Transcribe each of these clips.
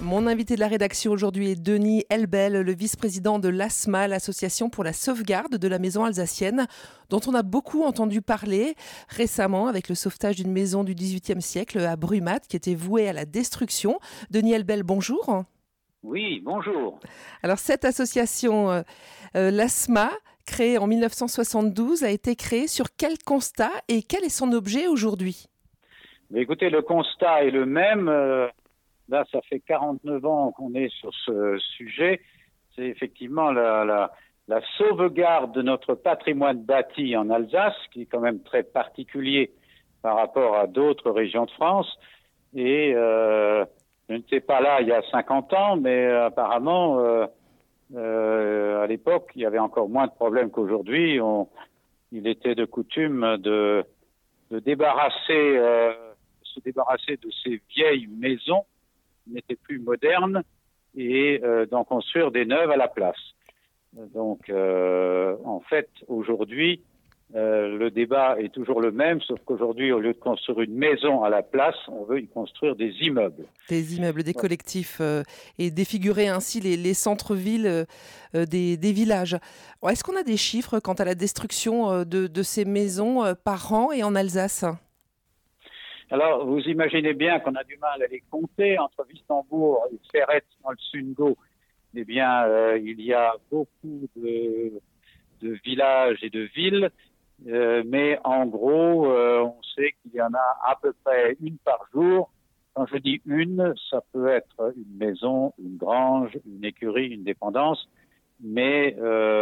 Mon invité de la rédaction aujourd'hui est Denis Elbel, le vice-président de l'ASMA, l'association pour la sauvegarde de la maison alsacienne, dont on a beaucoup entendu parler récemment avec le sauvetage d'une maison du XVIIIe siècle à Brumath qui était vouée à la destruction. Denis Elbel, bonjour. Oui, bonjour. Alors cette association, l'ASMA, créée en 1972, a été créée sur quel constat et quel est son objet aujourd'hui ? Mais écoutez, le constat est le même. Là, ça fait 49 ans qu'on est sur ce sujet. C'est effectivement la sauvegarde de notre patrimoine bâti en Alsace, qui est quand même très particulier par rapport à d'autres régions de France. Et je n'étais pas là il y a 50 ans, mais apparemment, à l'époque, il y avait encore moins de problèmes qu'aujourd'hui. Il était de coutume de se débarrasser de ces vieilles maisons qui n'étaient plus modernes et d'en construire des neuves à la place. Donc, en fait, aujourd'hui, le débat est toujours le même, sauf qu'aujourd'hui, au lieu de construire une maison à la place, on veut y construire des immeubles. Des immeubles, des collectifs et défigurer ainsi les centres-villes des villages. Alors, est-ce qu'on a des chiffres quant à la destruction de ces maisons par an et en Alsace ? Alors, vous imaginez bien qu'on a du mal à les compter. Entre Wistembourg et Ferret dans le Sundgau, eh bien, il y a beaucoup de villages et de villes. Mais en gros, on sait qu'il y en a à peu près une par jour. Quand je dis une, ça peut être une maison, une grange, une écurie, une dépendance. Mais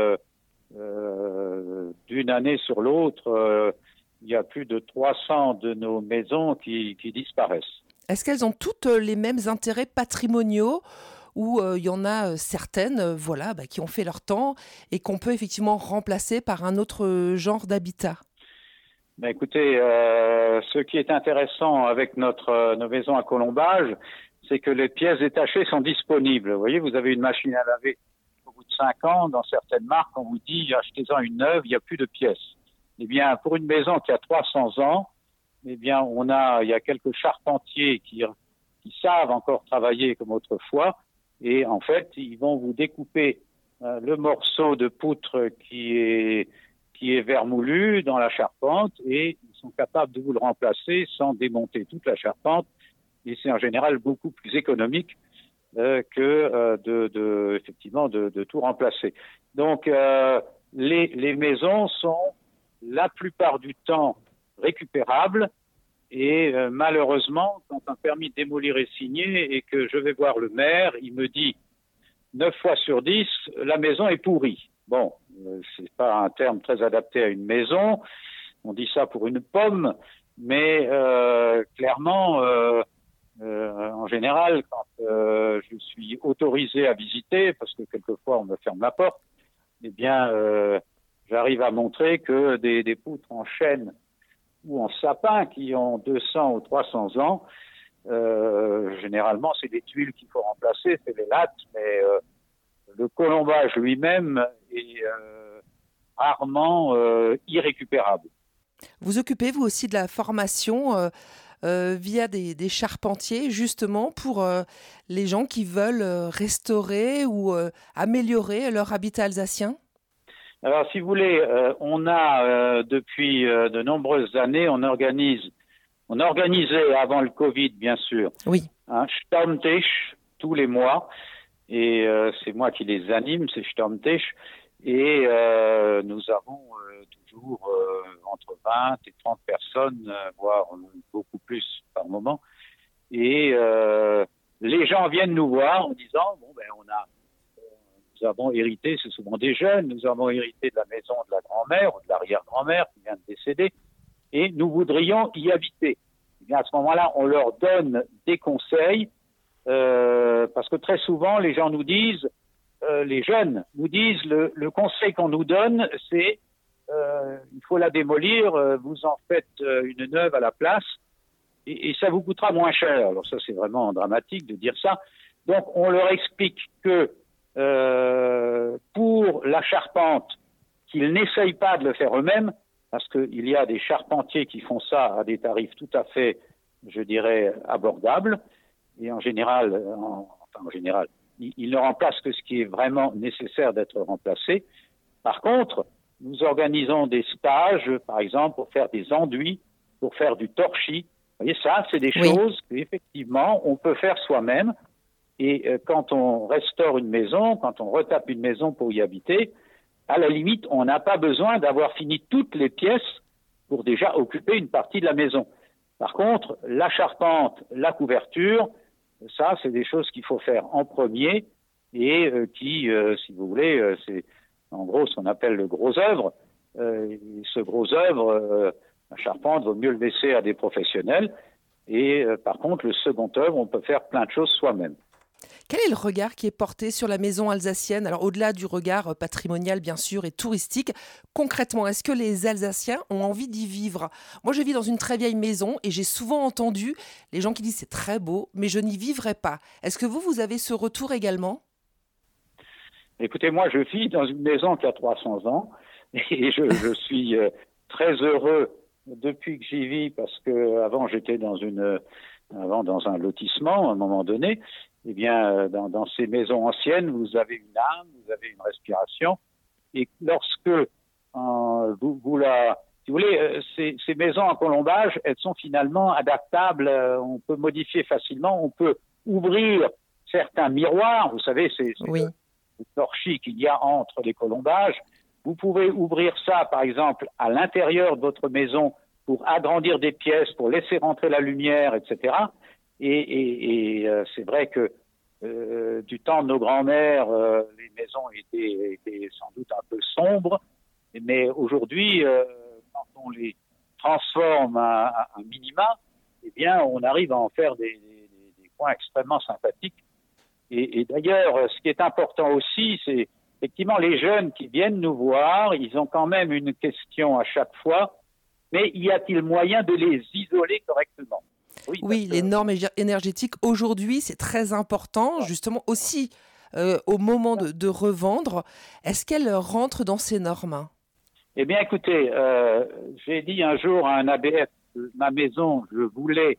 d'une année sur l'autre, il y a plus de 300 de nos maisons qui disparaissent. Est-ce qu'elles ont toutes les mêmes intérêts patrimoniaux ou il y en a certaines qui ont fait leur temps et qu'on peut effectivement remplacer par un autre genre d'habitat ? Ben écoutez, ce qui est intéressant avec nos maisons à colombage, c'est que les pièces détachées sont disponibles. Vous voyez, vous avez une machine à laver au bout de 5 ans, dans certaines marques, on vous dit achetez-en une neuve, il n'y a plus de pièces. Eh bien, pour une maison qui a 300 ans, eh bien, il y a quelques charpentiers qui savent encore travailler comme autrefois, et en fait, ils vont vous découper le morceau de poutre qui est vermoulu dans la charpente, et ils sont capables de vous le remplacer sans démonter toute la charpente, et c'est en général beaucoup plus économique que de tout remplacer. Donc, les maisons sont la plupart du temps récupérables et malheureusement, quand un permis de démolir est signé et que je vais voir le maire, il me dit 9 fois sur 10, la maison est pourrie. Bon, c'est pas un terme très adapté à une maison, on dit ça pour une pomme, mais clairement, en général, quand je suis autorisé à visiter, parce que quelquefois on me ferme la porte, eh bien, j'arrive à montrer que des poutres en chêne ou en sapin qui ont 200 ou 300 ans, généralement, c'est des tuiles qu'il faut remplacer, c'est les lattes, mais le colombage lui-même est rarement irrécupérable. Vous occupez, vous aussi, de la formation via des charpentiers, justement, pour les gens qui veulent restaurer ou améliorer leur habitat alsacien ? Alors, si vous voulez, on a depuis de nombreuses années, on organisait avant le Covid, bien sûr, oui, un Stammtisch tous les mois, et c'est moi qui les anime, ces Stammtisch, et nous avons toujours entre 20 et 30 personnes, voire beaucoup plus par moment, et les gens viennent nous voir en disant, nous avons hérité, c'est souvent des jeunes, nous avons hérité de la maison de la grand-mère ou de l'arrière-grand-mère qui vient de décéder, et nous voudrions y habiter. Et bien à ce moment-là, on leur donne des conseils, parce que très souvent, les gens nous disent, les jeunes nous disent, le conseil qu'on nous donne, c'est il faut la démolir, vous en faites une neuve à la place, et ça vous coûtera moins cher. Alors ça, c'est vraiment dramatique de dire ça. Donc, on leur explique que pour la charpente, qu'ils n'essayent pas de le faire eux-mêmes, parce qu'il y a des charpentiers qui font ça à des tarifs tout à fait, je dirais, abordables, et en général, en en général, il ne remplace que ce qui est vraiment nécessaire d'être remplacé. Par contre, nous organisons des stages, par exemple, pour faire des enduits, pour faire du torchis. Vous voyez, ça, c'est des choses qu'effectivement, on peut faire soi-même. Et quand on restaure une maison, quand on retape une maison pour y habiter, à la limite, on n'a pas besoin d'avoir fini toutes les pièces pour déjà occuper une partie de la maison. Par contre, la charpente, la couverture, ça, c'est des choses qu'il faut faire en premier et qui, si vous voulez, c'est en gros ce qu'on appelle le gros œuvre. Ce gros œuvre, la charpente, vaut mieux le laisser à des professionnels. Et par contre, le second œuvre, on peut faire plein de choses soi-même. Quel est le regard qui est porté sur la maison alsacienne? Alors, au-delà du regard patrimonial, bien sûr, et touristique, concrètement, est-ce que les Alsaciens ont envie d'y vivre? Moi, je vis dans une très vieille maison et j'ai souvent entendu les gens qui disent c'est très beau, mais je n'y vivrai pas. Est-ce que vous avez ce retour également? Écoutez, moi, je vis dans une maison qui a 300 ans et je suis très heureux depuis que j'y vis parce que avant j'étais dans un lotissement à un moment donné. Eh bien, dans ces maisons anciennes, vous avez une âme, vous avez une respiration. Et lorsque si vous voulez, ces maisons en colombage, elles sont finalement adaptables. On peut modifier facilement. On peut ouvrir certains miroirs. Vous savez, c'est le torchis qu'il y a entre les colombages. Vous pouvez ouvrir ça, par exemple, à l'intérieur de votre maison pour agrandir des pièces, pour laisser rentrer la lumière, etc. Et c'est vrai que du temps de nos grands-mères, les maisons étaient sans doute un peu sombres, mais aujourd'hui, quand on les transforme à un minima, eh bien, on arrive à en faire des coins extrêmement sympathiques. Et d'ailleurs, ce qui est important aussi, c'est effectivement les jeunes qui viennent nous voir, ils ont quand même une question à chaque fois, mais y a-t-il moyen de les isoler correctement? Oui, les normes énergétiques, aujourd'hui, c'est très important, justement aussi au moment de revendre. Est-ce qu'elles rentrent dans ces normes? Eh bien, écoutez, j'ai dit un jour à un ABF, ma maison, je voulais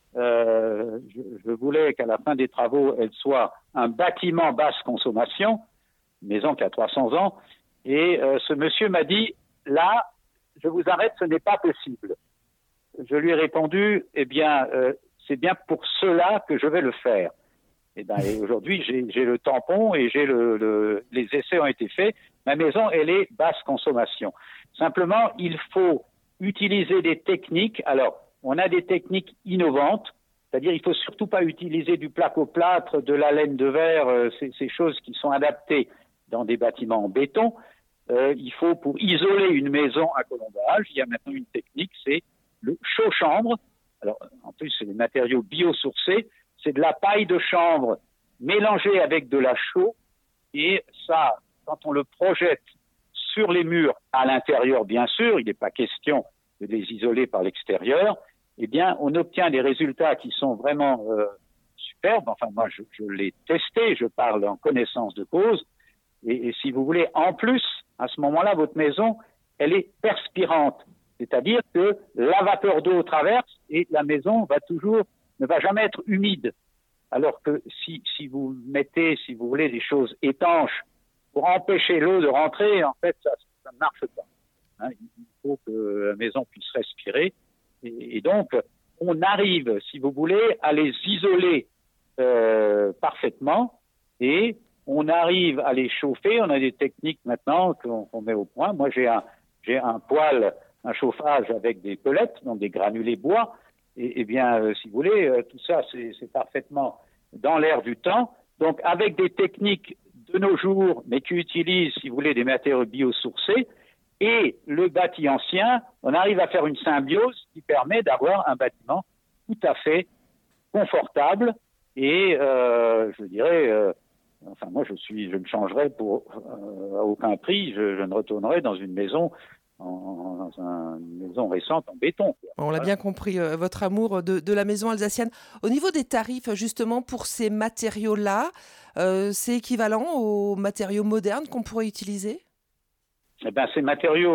qu'à la fin des travaux, elle soit un bâtiment basse consommation, une maison qui a 300 ans, et ce monsieur m'a dit, là, je vous arrête, ce n'est pas possible. Je lui ai répondu, eh bien, c'est bien pour cela que je vais le faire. Et aujourd'hui, j'ai le tampon et les essais ont été faits. Ma maison, elle est basse consommation. Simplement, il faut utiliser des techniques. Alors, on a des techniques innovantes, c'est-à-dire il faut surtout pas utiliser du placo-plâtre, de la laine de verre, ces choses qui sont adaptées dans des bâtiments en béton. Il faut, pour isoler une maison à colombage, il y a maintenant une technique, c'est le chaud-chambre. Alors, en plus, c'est des matériaux biosourcés. C'est de la paille de chanvre mélangée avec de la chaux. Et ça, quand on le projette sur les murs, à l'intérieur, bien sûr, il n'est pas question de les isoler par l'extérieur, eh bien, on obtient des résultats qui sont vraiment superbes. Enfin, moi, je l'ai testé, je parle en connaissance de cause. Et si vous voulez, en plus, à ce moment-là, votre maison, elle est perspirante. C'est-à-dire que la vapeur d'eau traverse et la maison ne va jamais être humide. Alors que si vous mettez, si vous voulez, des choses étanches pour empêcher l'eau de rentrer, en fait, ça ne marche pas. Hein, il faut que la maison puisse respirer. Et donc, on arrive, si vous voulez, à les isoler parfaitement et on arrive à les chauffer. On a des techniques maintenant qu'on met au point. Moi, j'ai un poêle, un chauffage avec des pellets, donc des granulés bois. Et bien, si vous voulez, tout ça, c'est parfaitement dans l'air du temps. Donc, avec des techniques de nos jours, mais qui utilisent, si vous voulez, des matériaux biosourcés, et le bâti ancien, on arrive à faire une symbiose qui permet d'avoir un bâtiment tout à fait confortable. Et je dirais, enfin, moi, je ne changerai à aucun prix. Je ne retournerai dans une maison une maison récente en béton. On l'a bien compris, votre amour de la maison alsacienne. Au niveau des tarifs, justement, pour ces matériaux-là, c'est équivalent aux matériaux modernes qu'on pourrait utiliser? Eh bien, ces matériaux,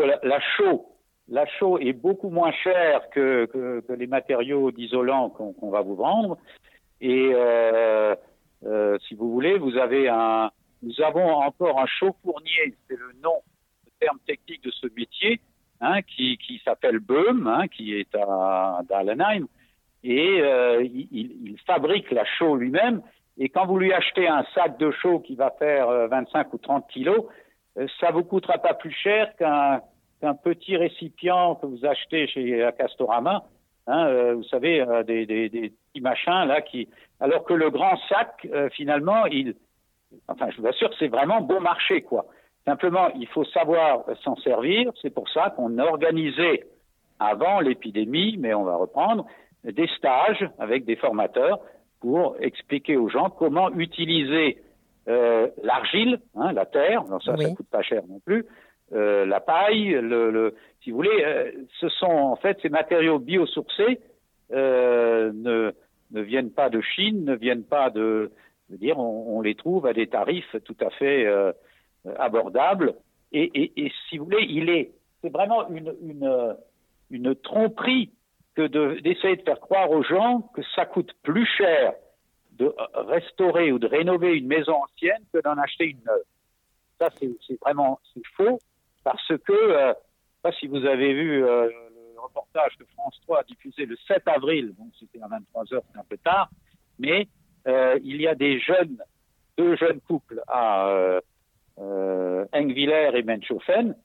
la chaux est beaucoup moins chère que les matériaux d'isolant qu'on va vous vendre. Et si vous voulez, nous avons encore un chauffournier, c'est le terme technique de ce métier, qui s'appelle Böhm, qui est à Dalenheim, et il fabrique la chaux lui-même. Et quand vous lui achetez un sac de chaux qui va faire 25 ou 30 kilos, ça vous coûtera pas plus cher qu'un petit récipient que vous achetez chez Castorama, vous savez, des petits machins là alors que le grand sac, finalement, je vous assure que c'est vraiment bon marché, quoi. Simplement, il faut savoir s'en servir. C'est pour ça qu'on organisait avant l'épidémie, mais on va reprendre, des stages avec des formateurs pour expliquer aux gens comment utiliser l'argile, la terre, ça coûte pas cher non plus, la paille, si vous voulez, ce sont en fait ces matériaux biosourcés ne viennent pas de Chine, ne viennent pas on les trouve à des tarifs tout à fait abordables et si vous voulez, c'est vraiment une tromperie que d'essayer de faire croire aux gens que ça coûte plus cher de restaurer ou de rénover une maison ancienne que d'en acheter une neuve. Ça, c'est faux, parce que, je ne sais pas si vous avez vu le reportage que France 3 a diffusé le 7 avril, bon, c'était à 23h, c'est un peu tard, mais il y a deux jeunes couples à Engwiller et Menshofen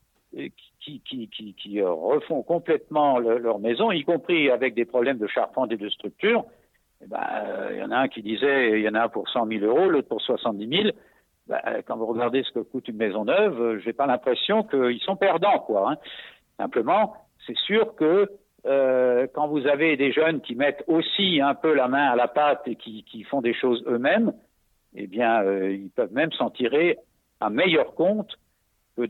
qui refont complètement leur maison, y compris avec des problèmes de charpente et de structure. Il y en a un qui disait, il y en a un pour 100 000 euros, l'autre pour 70 000. Quand vous regardez ce que coûte une maison neuve, j'ai pas l'impression qu'ils sont perdants, quoi. Simplement, c'est sûr que quand vous avez des jeunes qui mettent aussi un peu la main à la pâte et qui font des choses eux-mêmes, eh bien, ils peuvent même s'en tirer un meilleur compte que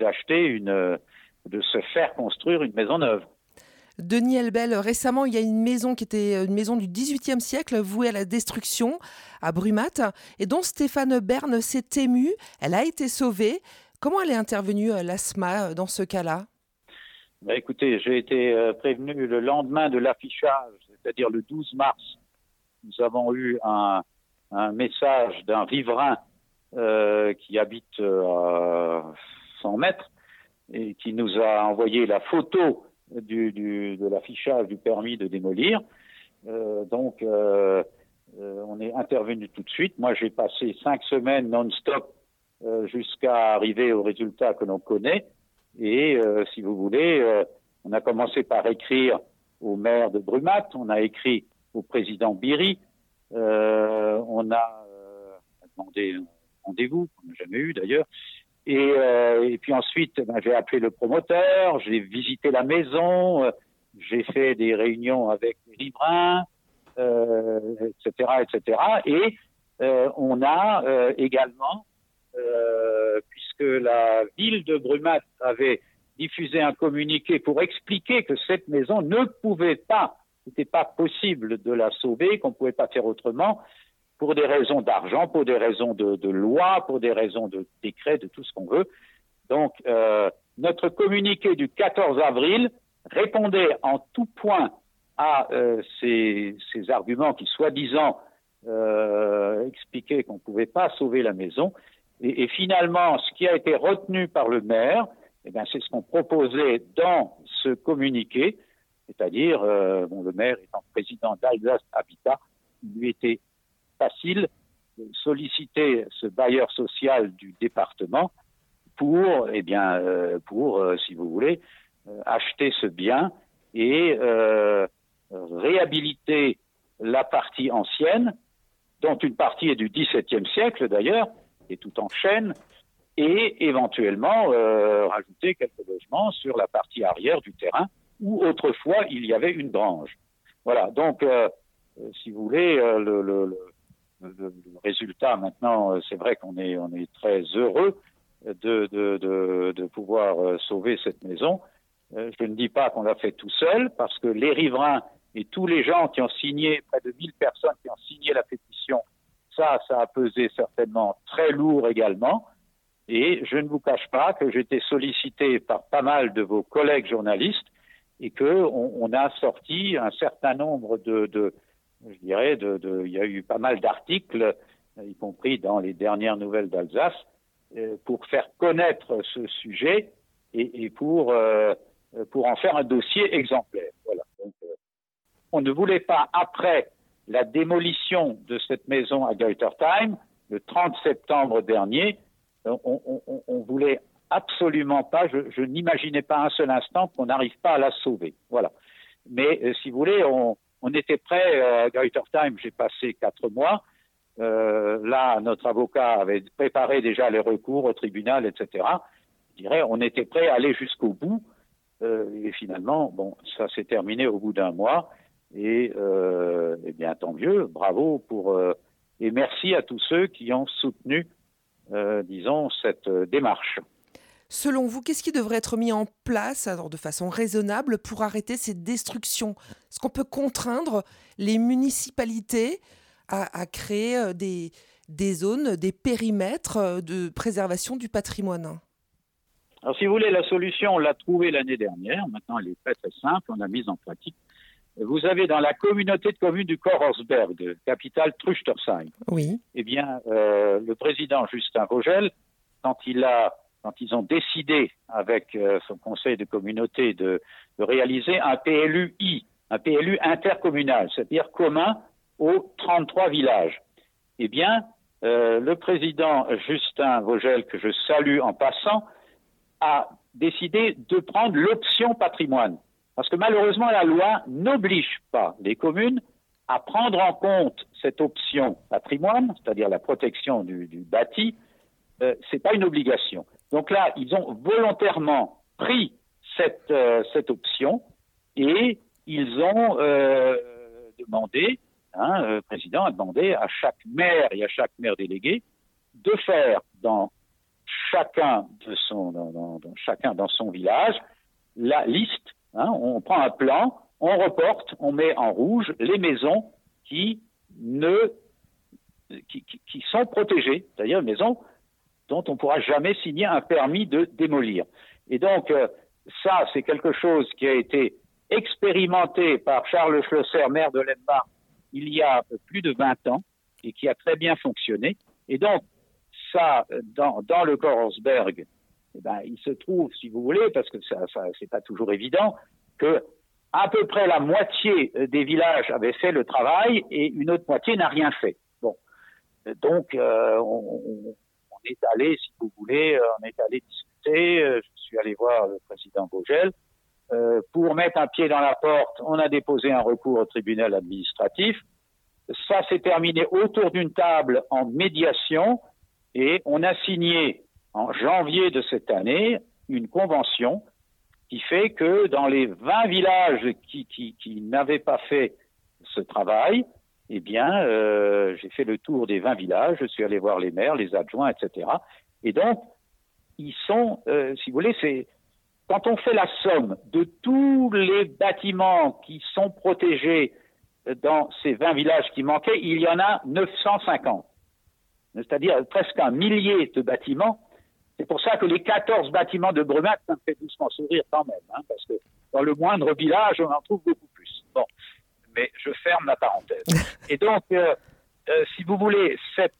de se faire construire une maison neuve. Denis Elbel, récemment, il y a une maison qui était une maison du XVIIIe siècle vouée à la destruction à Brumath et dont Stéphane Bern s'est ému. Elle a été sauvée. Comment elle est intervenue, l'ASMA, dans ce cas-là ? Écoutez, j'ai été prévenu le lendemain de l'affichage, c'est-à-dire le 12 mars. Nous avons eu un message d'un riverain qui habite à 100 mètres et qui nous a envoyé la photo de l'affichage du permis de démolir. On est intervenu tout de suite. Moi, j'ai passé 5 semaines non-stop jusqu'à arriver au résultat que l'on connaît. Et si vous voulez, on a commencé par écrire au maire de Brumath, on a écrit au président Biry, on a demandé un rendez-vous, qu'on n'a jamais eu d'ailleurs. Et puis ensuite, j'ai appelé le promoteur, j'ai visité la maison, j'ai fait des réunions avec les riverains, etc., etc. Et on a également, puisque la ville de Brumath avait diffusé un communiqué pour expliquer que cette maison ne pouvait pas, c'était pas possible de la sauver, qu'on ne pouvait pas faire autrement, pour des raisons d'argent, pour des raisons de loi, pour des raisons de décret, de tout ce qu'on veut. Donc, notre communiqué du 14 avril répondait en tout point à ces arguments qui, soi-disant, expliquaient qu'on ne pouvait pas sauver la maison. Et finalement, ce qui a été retenu par le maire, c'est ce qu'on proposait dans ce communiqué, c'est-à-dire, le maire étant président d'Alsace Habitat, il lui était facile de solliciter ce bailleur social du département pour, si vous voulez, acheter ce bien et réhabiliter la partie ancienne, dont une partie est du XVIIe siècle d'ailleurs, et tout en chêne, et éventuellement rajouter quelques logements sur la partie arrière du terrain où autrefois il y avait une grange. Voilà, donc si vous voulez, le résultat maintenant, c'est vrai qu'on est très heureux de pouvoir sauver cette maison. Je ne dis pas qu'on l'a fait tout seul, parce que les riverains et tous les gens qui ont signé, près de 1000 personnes qui ont signé la pétition, ça a pesé certainement très lourd également. Et je ne vous cache pas que j'ai été sollicité par pas mal de vos collègues journalistes et qu'on a sorti un certain nombre il y a eu pas mal d'articles y compris dans les dernières nouvelles d'Alsace, pour faire connaître ce sujet et pour en faire un dossier exemplaire. Voilà. Donc, on ne voulait pas, après la démolition de cette maison à Geutertheim, le 30 septembre dernier, on voulait absolument pas, je n'imaginais pas un seul instant qu'on n'arrive pas à la sauver. Voilà. Mais si vous voulez, on était prêt à Geutertheim, j'ai passé 4 mois. Là, notre avocat avait préparé déjà les recours au tribunal, etc. Je dirais, on était prêt à aller jusqu'au bout. Et finalement, bon, ça s'est terminé au bout d'un mois. Et bien, tant mieux, bravo et merci à tous ceux qui ont soutenu, disons, cette démarche. Selon vous, qu'est-ce qui devrait être mis en place alors, de façon raisonnable pour arrêter ces destructions ? Est-ce qu'on peut contraindre les municipalités à créer des zones, des périmètres de préservation du patrimoine ? Alors, si vous voulez, la solution, on l'a trouvée l'année dernière. Maintenant, elle est très, très simple. On l'a mise en pratique. Vous avez dans la communauté de communes du Kochersberg, capitale Trüchtersheim, oui. Eh bien, le président Justin Vogel, quand ils ont décidé avec son conseil de communauté de réaliser un PLU-I, un PLU intercommunal, c'est-à-dire commun aux 33 villages, eh bien, le président Justin Vogel, que je salue en passant, a décidé de prendre l'option patrimoine. Parce que malheureusement, la loi n'oblige pas les communes à prendre en compte cette option patrimoine, c'est-à-dire la protection du bâti. C'est pas une obligation. Donc là, ils ont volontairement pris cette option et ils ont demandé, le président a demandé à chaque maire et à chaque maire délégué de faire chacun dans son village la liste. On prend un plan, on reporte, on met en rouge les maisons qui sont protégées, c'est-à-dire les maisons dont on ne pourra jamais signer un permis de démolir. Et donc, ça, c'est quelque chose qui a été expérimenté par Charles Schlosser, maire de Lemberg, il y a plus de 20 ans, et qui a très bien fonctionné. Et donc, ça, dans le Kochersberg, il se trouve, si vous voulez, parce que ça c'est pas toujours évident, que à peu près la moitié des villages avaient fait le travail et une autre moitié n'a rien fait. Bon, donc on est allé, si vous voulez, discuter. Je suis allé voir le président Vogel. Pour mettre un pied dans la porte, on a déposé un recours au tribunal administratif. Ça s'est terminé autour d'une table en médiation et on a signé en janvier de cette année une convention qui fait que dans les 20 villages qui n'avaient pas fait ce travail, eh bien, j'ai fait le tour des 20 villages, je suis allé voir les maires, les adjoints, etc. Et donc, ils sont, si vous voulez, quand on fait la somme de tous les bâtiments qui sont protégés dans ces 20 villages qui manquaient, il y en a 950. C'est-à-dire presque 1 millier de bâtiments. C'est pour ça que les 14 bâtiments de Brumath, ça me fait doucement sourire quand même, parce que dans le moindre village, on en trouve beaucoup plus. Bon, mais je ferme la parenthèse. Et donc, si vous voulez,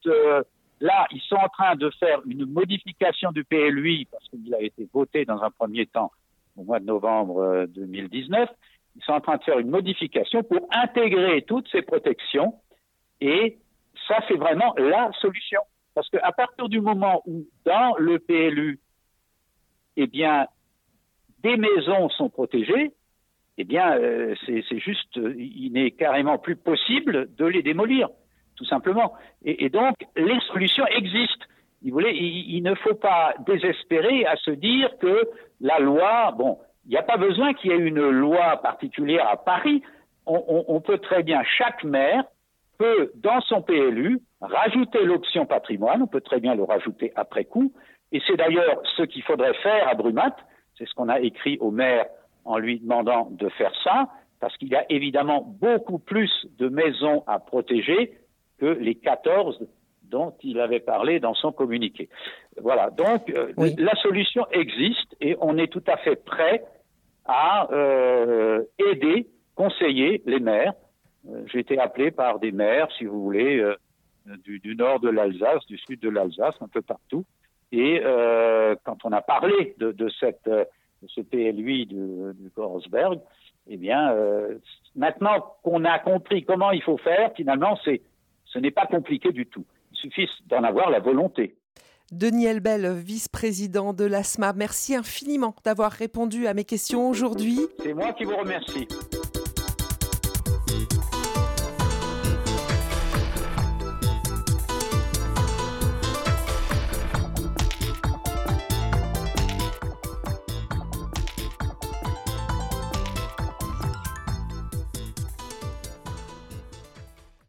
là, ils sont en train de faire une modification du PLUI, parce qu'il a été voté dans un premier temps au mois de novembre 2019. Ils sont en train de faire une modification pour intégrer toutes ces protections et ça, c'est vraiment la solution. Parce qu'à partir du moment où, dans le PLU, eh bien, des maisons sont protégées, eh bien, c'est juste, il n'est carrément plus possible de les démolir, tout simplement. Et donc, les solutions existent. Il ne faut pas désespérer à se dire que la loi, bon, il n'y a pas besoin qu'il y ait une loi particulière à Paris. On peut très bien, chaque maire peut, dans son PLU, rajouter l'option patrimoine, on peut très bien le rajouter après coup, et c'est d'ailleurs ce qu'il faudrait faire à Brumath, c'est ce qu'on a écrit au maire en lui demandant de faire ça, parce qu'il y a évidemment beaucoup plus de maisons à protéger que les 14 dont il avait parlé dans son communiqué. Voilà, donc oui. La solution existe et on est tout à fait prêt à aider, conseiller les maires. J'ai été appelé par des maires, si vous voulez, du nord de l'Alsace, du sud de l'Alsace, un peu partout. Et quand on a parlé de ce PLUI du Korsberg, eh bien, maintenant qu'on a compris comment il faut faire, finalement, ce n'est pas compliqué du tout. Il suffit d'en avoir la volonté. Denis Elbel, vice-président de l'ASMA, merci infiniment d'avoir répondu à mes questions aujourd'hui. C'est moi qui vous remercie.